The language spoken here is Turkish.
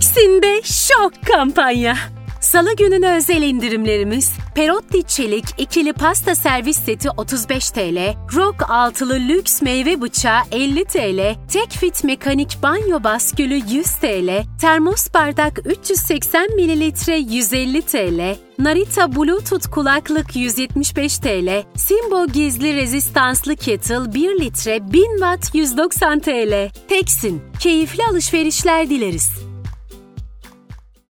Teksim'de şok kampanya. Salı gününe özel indirimlerimiz: Perotti çelik ikili pasta servis seti 35 TL, Rock altılı lüks meyve bıçağı 50 TL, Tekfit mekanik banyo baskülü 100 TL, termos bardak 380 ml 150 TL, Narita Bluetooth kulaklık 175 TL, Simbo gizli rezistanslı kettle 1 litre 1000 watt 190 TL. Teksim, keyifli alışverişler dileriz.